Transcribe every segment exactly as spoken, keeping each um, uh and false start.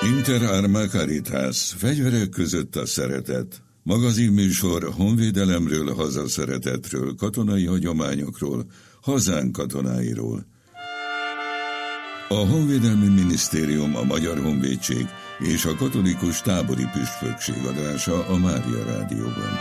Inter Arma Caritas, fegyverek között a szeretet. Magazinműsor honvédelemről, hazaszeretetről, katonai hagyományokról, hazánk katonáiról. A Honvédelmi Minisztérium, a Magyar Honvédség és a Katolikus Tábori Püspökség adása a Mária Rádióban.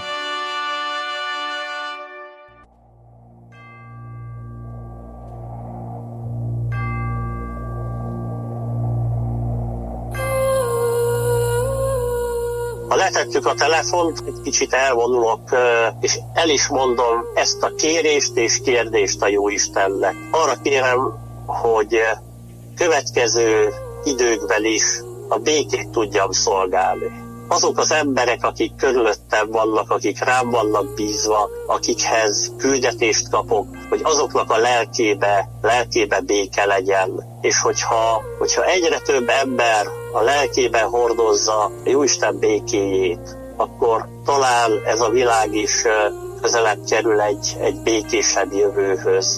Ha letettük a telefont, egy kicsit elvonulok, és el is mondom ezt a kérést és kérdést a Jóistennek. Arra kérem, hogy következő időkben is a békét tudjam szolgálni. Azok az emberek, akik körülöttem vannak, akik rám vannak bízva, akikhez küldetést kapok, hogy azoknak a lelkébe, lelkébe béke legyen. És hogyha, hogyha egyre több ember a lelkébe hordozza a Jóisten békéjét, akkor talán ez a világ is közelebb kerül egy, egy békésebb jövőhöz.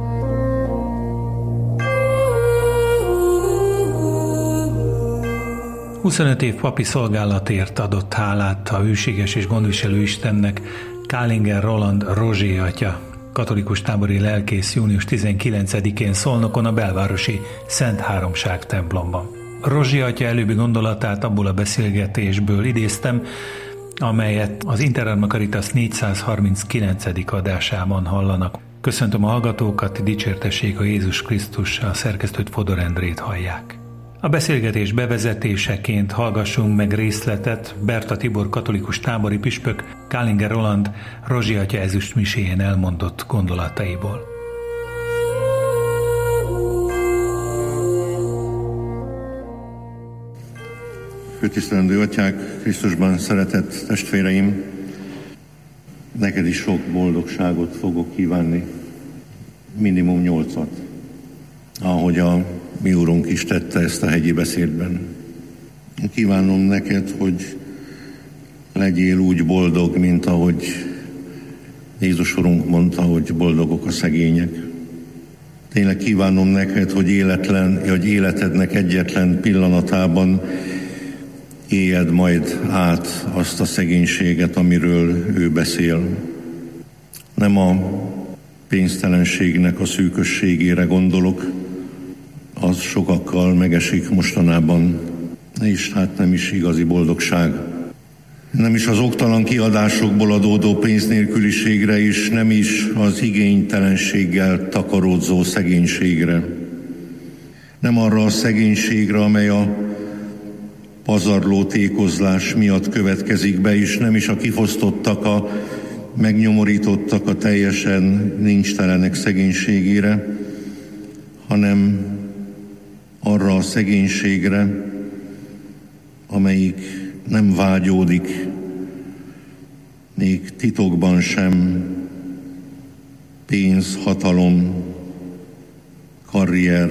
huszonöt év papi szolgálatért adott hálát a hűséges és gondviselő Istennek Kálinger Roland Rozsé atya, katolikus tábori lelkész június tizenkilencedikén Szolnokon a belvárosi Szent Háromság templomban. Rozsé atya előbbi gondolatát abból a beszélgetésből idéztem, amelyet az Inter Arma Caritas négyszázharminckilencedik adásában hallanak. Köszöntöm a hallgatókat, dicsértessék a Jézus Krisztus, a szerkesztőt Fodor Endrét hallják. A beszélgetés bevezetéseként hallgassunk meg részletet Berta Tibor katolikus tábori püspök Kálinger Roland Rozsé atya ezüstmiséjén elmondott gondolataiból. Főtisztelendő atyák, Krisztusban szeretett testvéreim, neked is sok boldogságot fogok kívánni, minimum nyolcat, ahogy a mi Úrunk is tette ezt a hegyi beszédben. Kívánom neked, hogy legyél úgy boldog, mint ahogy Jézus Urunk mondta, hogy boldogok a szegények. Tényleg kívánom neked, hogy életlen, hogy életednek egyetlen pillanatában éljed majd át azt a szegénységet, amiről ő beszél. Nem a pénztelenségnek a szűkösségére gondolok, az sokakkal megesik mostanában, és hát nem is igazi boldogság. Nem is az oktalan kiadásokból adódó pénznélküliségre, és nem is az igénytelenséggel takaródzó szegénységre. Nem arra a szegénységre, amely a pazarló tékozlás miatt következik be, és nem is a kifosztottak, a megnyomorítottak, a teljesen nincstelenek szegénységére, hanem arra a szegénységre, amelyik nem vágyódik még titokban sem pénz, hatalom, karrier,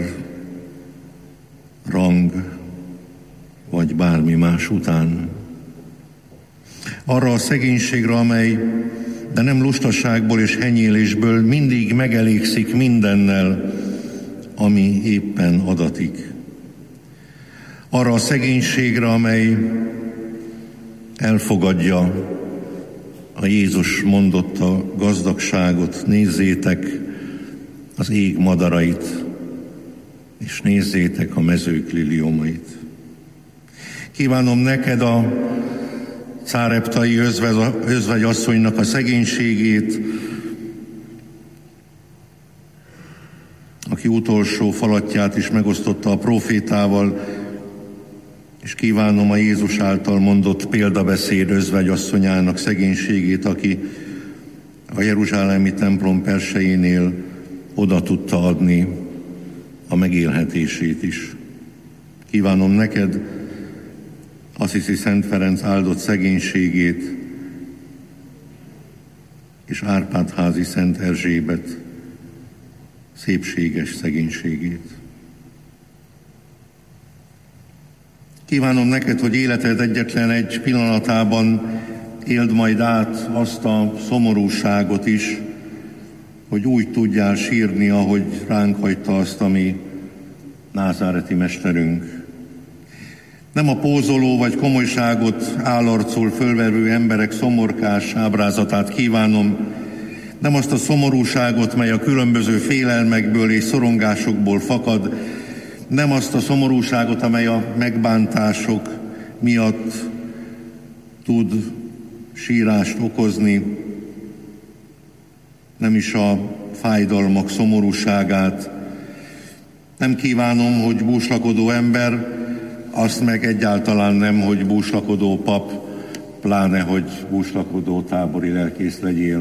rang vagy bármi más után. Arra a szegénységre, amely, de nem lustaságból és henyélésből mindig megelégszik mindennel, ami éppen adatik. Arra a szegénységre, amely elfogadja a Jézus mondotta gazdagságot, nézzétek az ég madarait, és nézzétek a mezők liliomait. Kívánom neked a Cáreptai özvegyasszonynak a szegénységét, aki utolsó falatját is megosztotta a prófétával, és kívánom a Jézus által mondott példabeszéd özvegyasszonyának szegénységét, aki a jeruzsálemi templom persejénél oda tudta adni a megélhetését is. Kívánom neked Assisi Szent Ferenc áldott szegénységét, és Árpád-házi Szent Erzsébet szépséges szegénységét. Kívánom neked, hogy életed egyetlen egy pillanatában éld majd át azt a szomorúságot is, hogy úgy tudjál sírni, ahogy ránk hagyta azt a mi názáreti mesterünk. Nem a pózoló vagy komolyságot állarcul fölvevő emberek szomorkás ábrázatát kívánom, nem azt a szomorúságot, mely a különböző félelmekből és szorongásokból fakad, nem azt a szomorúságot, amely a megbántások miatt tud sírást okozni, nem is a fájdalmak szomorúságát. Nem kívánom, hogy búslakodó ember, azt meg egyáltalán nem, hogy búslakodó pap, pláne, hogy búslakodó tábori lelkész legyél.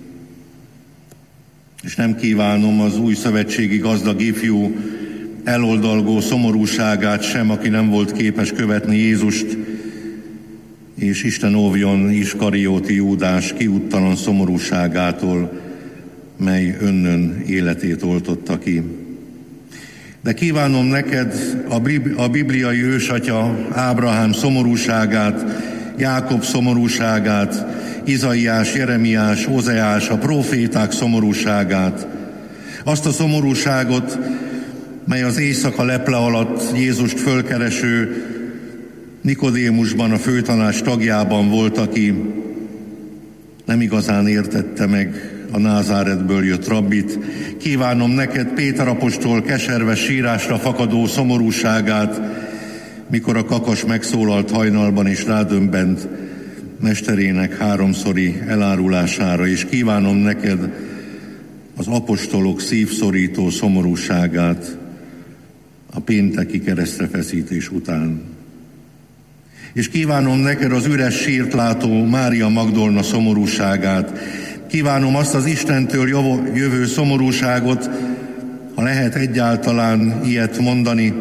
És nem kívánom az új szövetségi gazdag ifjú eloldalgó szomorúságát sem, aki nem volt képes követni Jézust, és Isten óvjon Iskarióti Júdás kiúttalan szomorúságától, mely önnön életét oltotta ki. De kívánom neked a bibliai ősatya Ábrahám szomorúságát, Jákob szomorúságát, Izaiás, Jeremiás, Ózeás, a próféták szomorúságát, azt a szomorúságot, mely az éjszaka leple alatt Jézust fölkereső Nikodémusban, a főtanács tagjában volt, aki nem igazán értette meg a Názáretből jött rabbit. Kívánom neked Péter apostol keserves sírásra fakadó szomorúságát, mikor a kakas megszólalt hajnalban és rádöbbent mesterének háromszori elárulására, és kívánom neked az apostolok szívszorító szomorúságát a pénteki keresztrefeszítés után. És kívánom neked az üres sírt látó Mária Magdolna szomorúságát, kívánom azt az Istentől jövő szomorúságot, ha lehet egyáltalán ilyet mondani,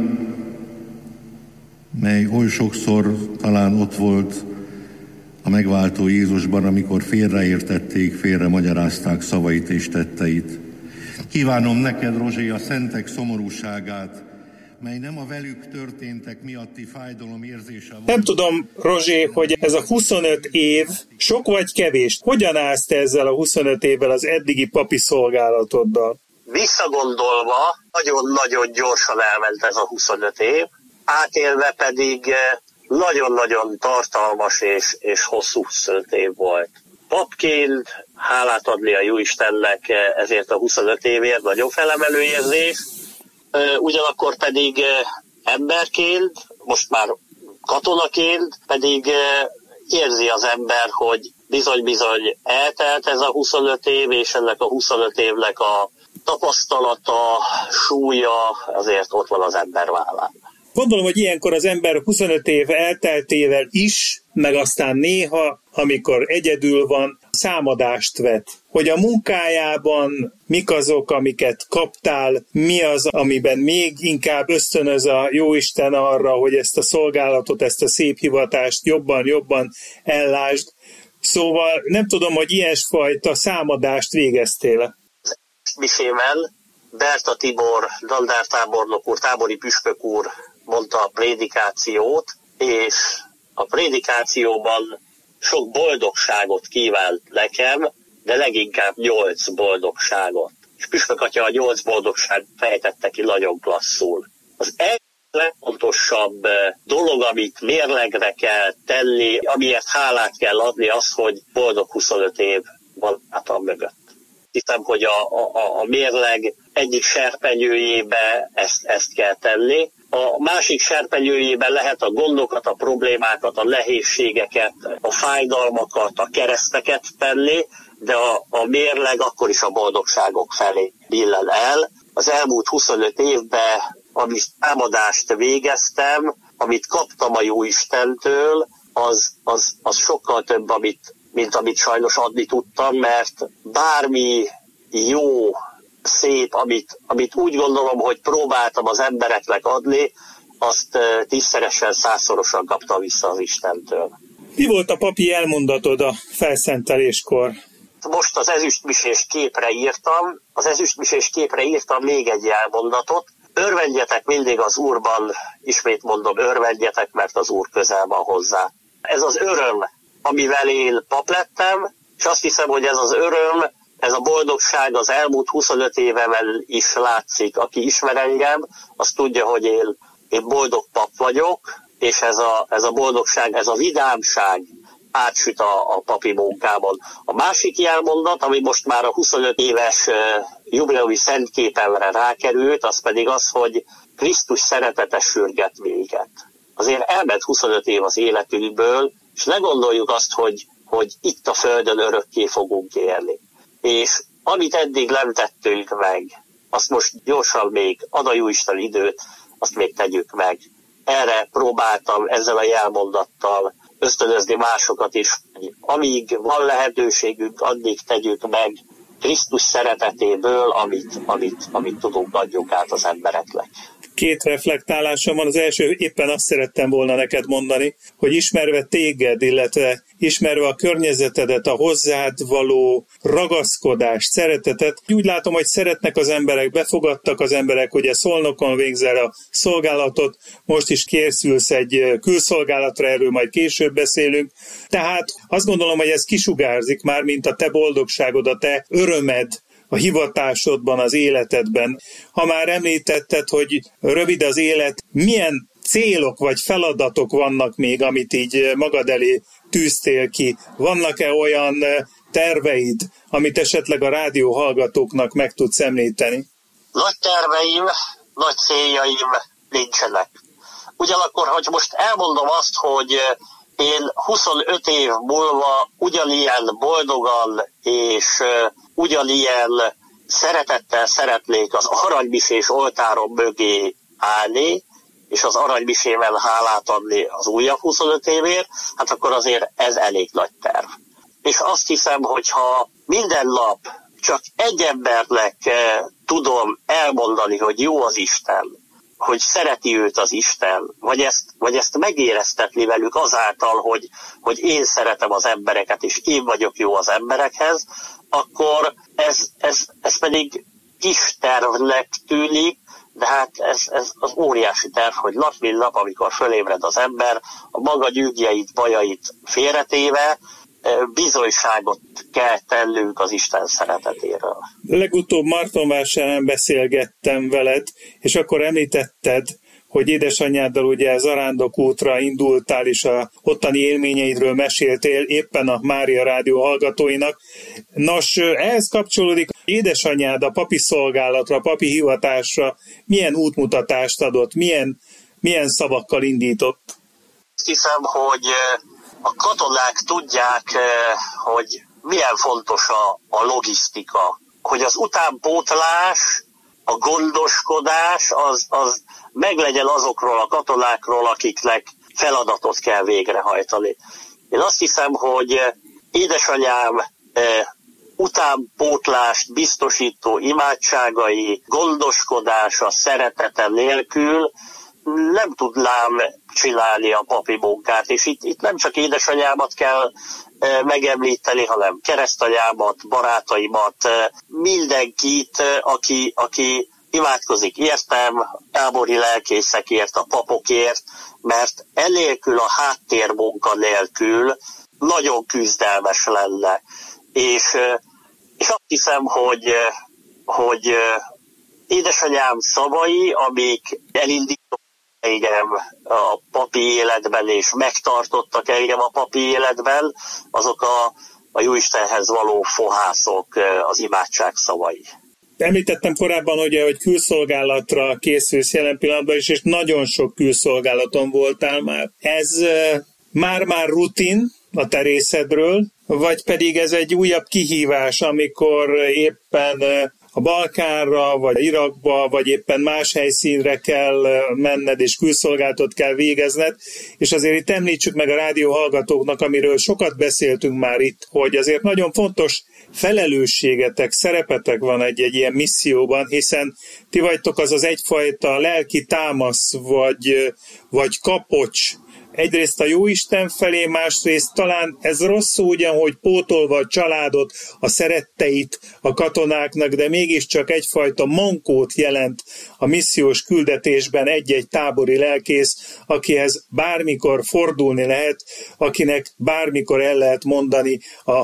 mely oly sokszor talán ott volt a megváltó Jézusban, amikor félreértették, félre magyarázták szavait és tetteit. Kívánom neked, Rozsé, a szentek szomorúságát, mely nem a velük történtek miatti fájdalom érzése volt. Nem tudom, Rozsé, hogy ez a huszonöt év sok vagy kevés. Hogyan állsz te ezzel a huszonöt évvel az eddigi papi szolgálatoddal? Visszagondolva, nagyon-nagyon gyorsan elment ez a huszonöt év, átélve pedig nagyon-nagyon tartalmas és, és hosszú huszonöt év volt. Papként hálát adni a Jóistennek ezért a huszonöt évért, nagyon felemelő érzés, ugyanakkor pedig emberként, most már katonaként pedig érzi az ember, hogy bizony-bizony eltelt ez a huszonöt év, és ennek a huszonöt évnek a tapasztalata, súlya azért ott van az ember vállán. Gondolom, hogy ilyenkor az ember huszonöt év elteltével is, meg aztán néha, amikor egyedül van, számadást vet, hogy a munkájában mik azok, amiket kaptál, mi az, amiben még inkább ösztönöz a Jóisten arra, hogy ezt a szolgálatot, ezt a szép hivatást jobban-jobban ellásd. Szóval nem tudom, hogy ilyesfajta számadást végeztél. Misével Berta Tibor, dandártábornok úr, tábori püspök úr mondta a prédikációt, és a prédikációban sok boldogságot kívánt nekem, de leginkább nyolc boldogságot. És püspök atya a nyolc boldogság fejtette ki nagyon klasszul. Az legfontosabb dolog, amit mérlegre kell tenni, amiért hálát kell adni, az, hogy boldog huszonöt év van hátam mögött. Hiszem, hogy a, a, a mérleg egyik serpenyőjébe ezt, ezt kell tenni. A másik serpenyőjében lehet a gondokat, a problémákat, a nehézségeket, a fájdalmakat, a kereszteket tenni, de a, a mérleg akkor is a boldogságok felé billen el. Az elmúlt huszonöt évben, amit támadást végeztem, amit kaptam a Jóistentől, az, az, az sokkal több, amit, mint amit sajnos adni tudtam, mert bármi jó, szép, amit, amit úgy gondolom, hogy próbáltam az embereknek adni, azt tízszeresen, százszorosan kaptam vissza az Istentől. Mi volt a papi elmondatod a felszenteléskor? Most az ezüstmisés képre írtam, az ezüstmisés képre írtam még egy elmondatot. Örvendjetek mindig az Úrban, ismét mondom, örvendjetek, mert az Úr közel van hozzá. Ez az öröm, amivel én pap lettem, és azt hiszem, hogy ez az öröm, ez a boldogság az elmúlt huszonöt évemen is látszik. Aki ismer engem, az tudja, hogy én, én boldog pap vagyok, és ez a, ez a boldogság, ez a vidámság átsüt a, a papi munkában. A másik jelmondat, ami most már a huszonöt éves uh, jubileumi szentképemre rákerült, az pedig az, hogy Krisztus szeretete sürget minket. Azért elment huszonöt év az életünkből, és ne gondoljuk azt, hogy, hogy itt a Földön örökké fogunk élni. És amit eddig nem tettünk meg, azt most gyorsan még, ad a Jóisten időt, azt még tegyük meg. Erre próbáltam ezzel a jelmondattal ösztönözni másokat is, hogy amíg van lehetőségünk, addig tegyük meg Krisztus szeretetéből, amit, amit, amit tudunk, adjuk át az embereknek. Két reflektálásom van. Az első, éppen azt szerettem volna neked mondani, hogy ismerve téged, illetve ismerve a környezetedet, a hozzád való ragaszkodást, szeretetet, úgy látom, hogy szeretnek az emberek, befogadtak az emberek, ugye Szolnokon végzel a szolgálatot, most is készülsz egy külszolgálatra, erről majd később beszélünk. Tehát azt gondolom, hogy ez kisugárzik már, mint a te boldogságod, a te örömed, a hivatásodban, az életedben. Ha már említetted, hogy rövid az élet, milyen célok vagy feladatok vannak még, amit így magad elé tűztél ki? Vannak-e olyan terveid, amit esetleg a rádió hallgatóknak meg tudsz említeni? Nagy terveim, nagy céljaim nincsenek. Ugyanakkor, hogy most elmondom azt, hogy én huszonöt év múlva ugyanilyen boldogan és ugyanilyen szeretettel szeretnék az aranymisés oltárom mögé állni, és az aranymisével hálát adni az újabb huszonöt évért, hát akkor azért ez elég nagy terv. És azt hiszem, hogyha minden nap csak egy embernek tudom elmondani, hogy jó az Isten, hogy szereti őt az Isten, vagy ezt, vagy ezt megéreztetni velük azáltal, hogy, hogy én szeretem az embereket, és én vagyok jó az emberekhez, akkor ez, ez, ez pedig kis tervnek tűnik, de hát ez, ez az óriási terv, hogy nap mint nap, amikor fölébred az ember, a maga gyűgjeit, bajait félretéve, bizonyságot kell tennünk az Isten szeretetéről. Legutóbb Martonvásárán beszélgettem veled, és akkor említetted, hogy édesanyáddal ugye zarándokútra indultál, és a ottani élményeidről meséltél éppen a Mária Rádió hallgatóinak. Nos, ehhez kapcsolódik, édesanyád a papi szolgálatra, a papi hivatásra milyen útmutatást adott, milyen, milyen szavakkal indított? Azt hiszem, hogy a katonák tudják, hogy milyen fontos a, a logisztika, hogy az utánpótlás, a gondoskodás az, az meglegyen azokról a katonákról, akiknek feladatot kell végrehajtani. Én azt hiszem, hogy édesanyám utánpótlást biztosító imádságai, gondoskodása, szeretete nélkül nem tudnám csinálni a papi munkát, és itt, itt nem csak édesanyámat kell e, megemlíteni, hanem keresztanyámat, barátaimat, e, mindenkit, aki, aki imádkozik értem, tábori lelkészekért, a papokért, mert enélkül, a háttérmunka nélkül nagyon küzdelmes lenne. És, és azt hiszem, hogy, hogy édesanyám szavai, amik elindítottak engem a papi életben, és megtartottak engem a papi életben, azok a, a Jóistenhez való fohászok, az imádság szavai. Említettem korábban, ugye, hogy külszolgálatra készülsz jelen pillanatban is, és nagyon sok külszolgálaton voltál már. Ez már-már rutin a te részedről, vagy pedig ez egy újabb kihívás, amikor éppen a Balkánra, vagy Irakba, vagy éppen más helyszínre kell menned, és külszolgálatot kell végezned, és azért itt említsük meg a rádió hallgatóknak, amiről sokat beszéltünk már itt, hogy azért nagyon fontos felelősségetek, szerepetek van egy-egy ilyen misszióban, hiszen ti vagytok az az egyfajta lelki támasz, vagy, vagy kapocs, egyrészt a Jóisten felé, másrészt talán ez rossz szó ugyan, hogy pótolva a családot, a szeretteit a katonáknak, de mégiscsak egyfajta mankót jelent a missziós küldetésben egy-egy tábori lelkész, akihez bármikor fordulni lehet, akinek bármikor el lehet mondani a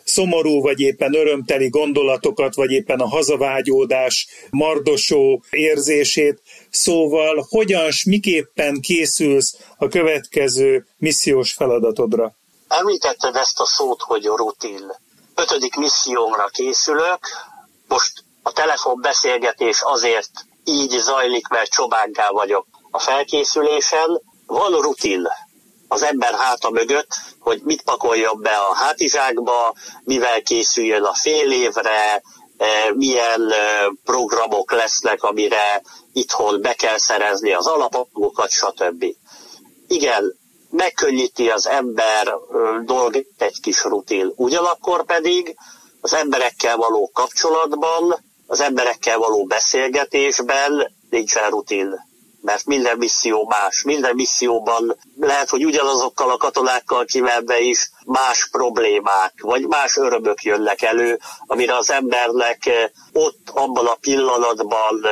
szomorú, vagy éppen örömteli gondolatokat, vagy éppen a hazavágyódás mardosó érzését. Szóval hogyan, s miképpen készülsz a következő missziós feladatodra? Említetted ezt a szót, hogy rutin. Ötödik missziómra készülök. Most a telefonbeszélgetés azért így zajlik, mert csobánkká vagyok a felkészülésen. Van rutin az ember háta mögött, hogy mit pakoljon be a hátizsákba, mivel készüljön a fél évre, milyen programok lesznek, amire itthon be kell szerezni az alapanyagokat, stb. Igen, megkönnyíti az ember dolgát egy kis rutin. Ugyanakkor pedig az emberekkel való kapcsolatban, az emberekkel való beszélgetésben nincsen rutin. Mert minden misszió más. Minden misszióban lehet, hogy ugyanazokkal a katonákkal kimenve is más problémák, vagy más örömök jönnek elő, amire az embernek ott, abban a pillanatban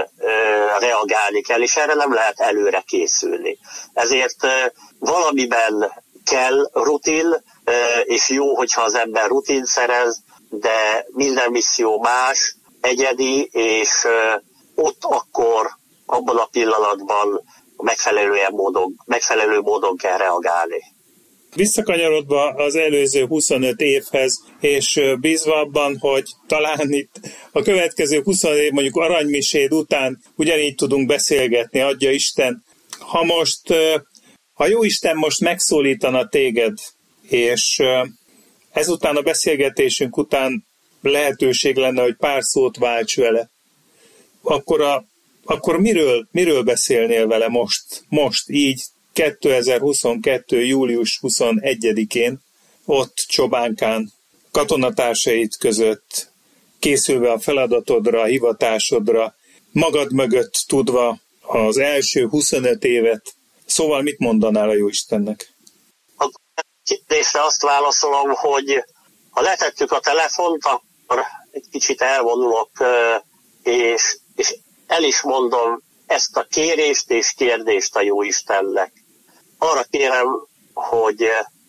reagálni kell, és erre nem lehet előre készülni. Ezért valamiben kell rutin, és jó, hogyha az ember rutin szerez, de minden misszió más, egyedi, és ott akkor abban a pillanatban megfelelő módon, megfelelő módon kell reagálni. Visszakanyarodva az előző huszonöt évhez, és bízva abban, hogy talán itt a következő huszonöt év, mondjuk aranymiséd után ugyanígy tudunk beszélgetni, adja Isten. Ha most, ha jó Isten most megszólítana téged, és ezután a beszélgetésünk után lehetőség lenne, hogy pár szót válts vele, akkor a Akkor miről, miről beszélnél vele most, most így kétezer-huszonkettő. július huszonegyedikén, ott Csobánkán, katonatársait között, készülve a feladatodra, a hivatásodra, magad mögött tudva az első huszonöt évet. Szóval mit mondanál a Jóistennek? A kérdésre azt válaszolom, hogy ha letettük a telefont, akkor egy kicsit elvonulok, és, és el is mondom ezt a kérést és kérdést a Jóistennek. Arra kérem, hogy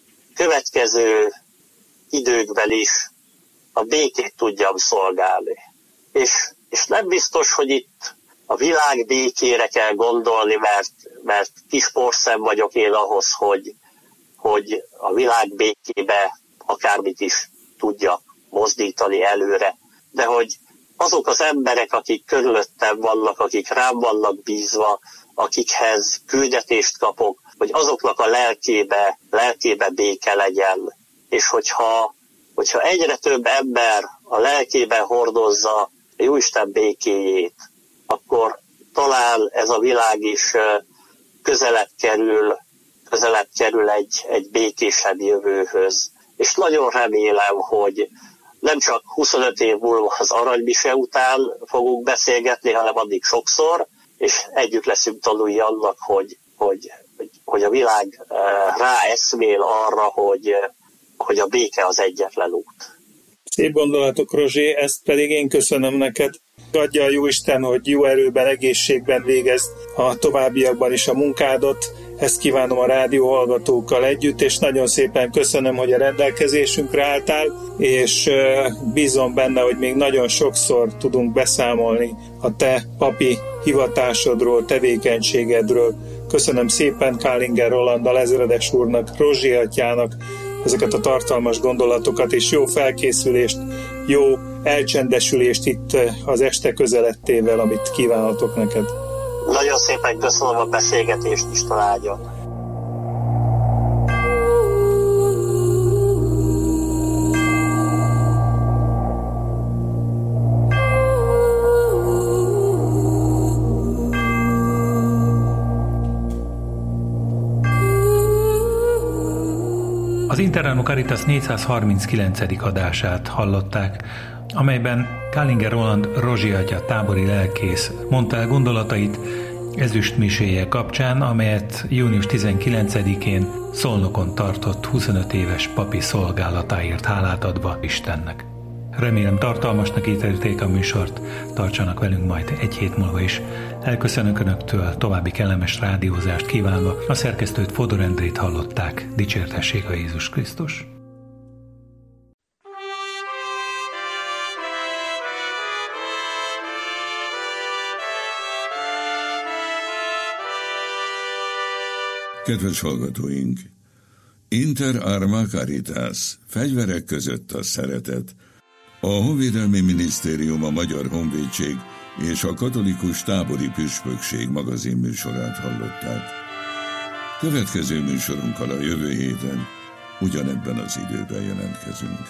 következő időkben is a békét tudjam szolgálni. És, és nem biztos, hogy itt a világ békére kell gondolni, mert, mert kis porszem vagyok én ahhoz, hogy, hogy a világ békébe akármit is tudja mozdítani előre. De hogy azok az emberek, akik körülöttem vannak, akik rám vannak bízva, akikhez küldetést kapok, hogy azoknak a lelkébe, lelkébe béke legyen. És hogyha, hogyha egyre több ember a lelkébe hordozza a Jóisten békéjét, akkor talán ez a világ is közelebb kerül, közelebb kerül egy, egy békésebb jövőhöz. És nagyon remélem, hogy nem csak huszonöt év múlva az aranymise után fogunk beszélgetni, hanem addig sokszor, és együtt leszünk tanulni annak, hogy, hogy, hogy a világ ráeszmél arra, hogy, hogy a béke az egyetlen út. Szép gondolatok, Rozsé, ezt pedig én köszönöm neked. Adja a Jóisten, hogy jó erőben, egészségben végezd a továbbiakban is a munkádat. Ezt kívánom a rádió hallgatókkal együtt, és nagyon szépen köszönöm, hogy a rendelkezésünkre álltál, és bízom benne, hogy még nagyon sokszor tudunk beszámolni a te papi hivatásodról, tevékenységedről. Köszönöm szépen Kálinger Roland alezredes úrnak, Rozsé atyának ezeket a tartalmas gondolatokat, és jó felkészülést, jó elcsendesülést itt az este közelettével, amit kívánhatok neked. Nagyon szépen köszönöm a beszélgetést, Isten áldjon. Az Interanno Caritas négyszázharminckilencedik adását hallották, amelyben Kálinger Roland Rozsé atya tábori lelkész mondta el gondolatait ezüstmiséje kapcsán, amelyet június tizenkilencedikén Szolnokon tartott huszonöt éves papi szolgálatáért hálát adva Istennek. Remélem tartalmasnak ítélték a műsort, tartsanak velünk majd egy hét múlva is. Elköszönök Önöktől, további kellemes rádiózást kívánva, a szerkesztőt Fodor Endrét hallották, dicsértessék a Jézus Krisztus. Kedves hallgatóink! Inter arma caritas, fegyverek között a szeretet. A Honvédelmi Minisztérium, a Magyar Honvédség és a Katolikus Tábori Püspökség magazinműsorát hallották. Következő műsorunkkal a jövő héten ugyanebben az időben jelentkezünk.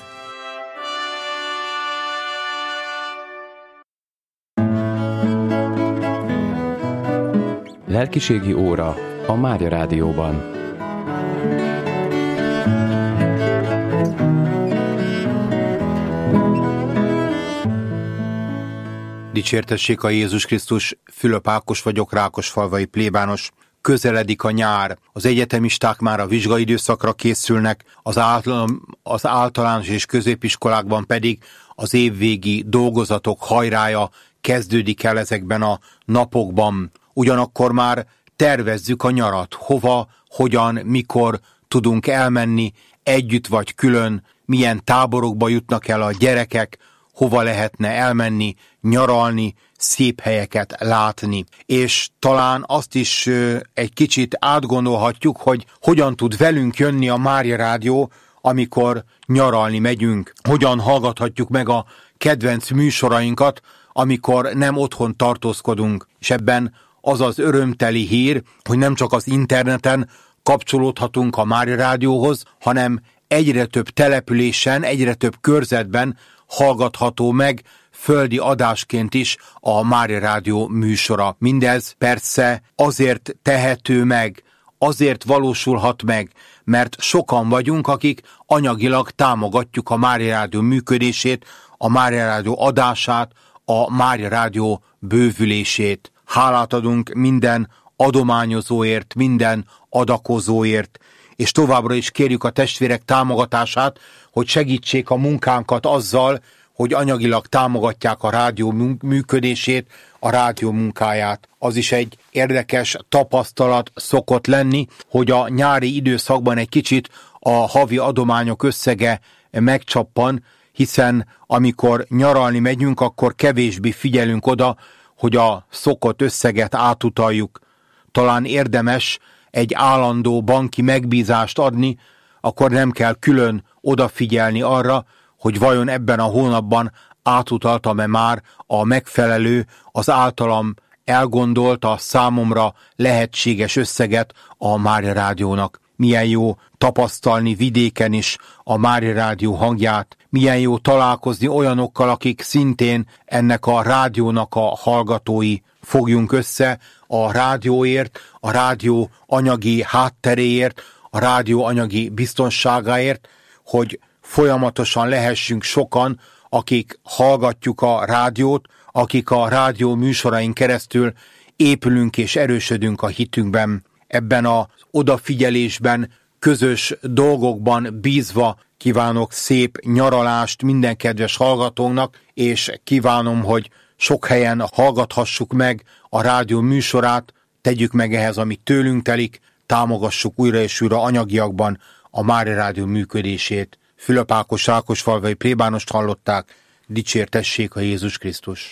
Lelkiségi óra a Mária Rádióban. Dicsértessék a Jézus Krisztus, Fülöp Ákos vagyok, Rákosfalvai plébános. Közeledik a nyár, az egyetemisták már a vizsgaidőszakra készülnek, az, által, az általános és középiskolákban pedig az évvégi dolgozatok hajrája kezdődik el ezekben a napokban. Ugyanakkor már tervezzük a nyarat, hova, hogyan, mikor tudunk elmenni, együtt vagy külön, milyen táborokba jutnak el a gyerekek, hova lehetne elmenni, nyaralni, szép helyeket látni. És talán azt is egy kicsit átgondolhatjuk, hogy hogyan tud velünk jönni a Mária Rádió, amikor nyaralni megyünk. Hogyan hallgathatjuk meg a kedvenc műsorainkat, amikor nem otthon tartózkodunk. És ebben az az örömteli hír, hogy nem csak az interneten kapcsolódhatunk a Mária Rádióhoz, hanem egyre több településen, egyre több körzetben hallgatható meg földi adásként is a Mária Rádió műsora. Mindez persze azért tehető meg, azért valósulhat meg, mert sokan vagyunk, akik anyagilag támogatjuk a Mária Rádió működését, a Mária Rádió adását, a Mária Rádió bővülését. Hálát adunk minden adományozóért, minden adakozóért, és továbbra is kérjük a testvérek támogatását, hogy segítsék a munkánkat azzal, hogy anyagilag támogatják a rádió működését, a rádió munkáját. Az is egy érdekes tapasztalat szokott lenni, hogy a nyári időszakban egy kicsit a havi adományok összege megcsappan, hiszen amikor nyaralni megyünk, akkor kevésbé figyelünk oda, hogy a szokott összeget átutaljuk. Talán érdemes egy állandó banki megbízást adni, akkor nem kell külön odafigyelni arra, hogy vajon ebben a hónapban átutaltam-e már a megfelelő, az általam elgondolt, a számomra lehetséges összeget a Mária Rádiónak. Milyen jó tapasztalni vidéken is a Mária Rádió hangját, milyen jó találkozni olyanokkal, akik szintén ennek a rádiónak a hallgatói. Fogjunk össze a rádióért, a rádió anyagi hátteréért, a rádió anyagi biztonságáért, hogy folyamatosan lehessünk sokan, akik hallgatjuk a rádiót, akik a rádió műsorain keresztül épülünk és erősödünk a hitünkben. Ebben az odafigyelésben, közös dolgokban bízva kívánok szép nyaralást minden kedves hallgatónak, és kívánom, hogy sok helyen hallgathassuk meg a rádió műsorát, tegyük meg ehhez, amit tőlünk telik, támogassuk újra és újra anyagiakban a Mária Rádió működését. Fülöp Ákos, Rákosfalvai plébánost hallották, dicsértessék a Jézus Krisztus!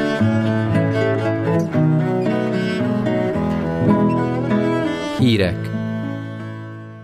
Hírek.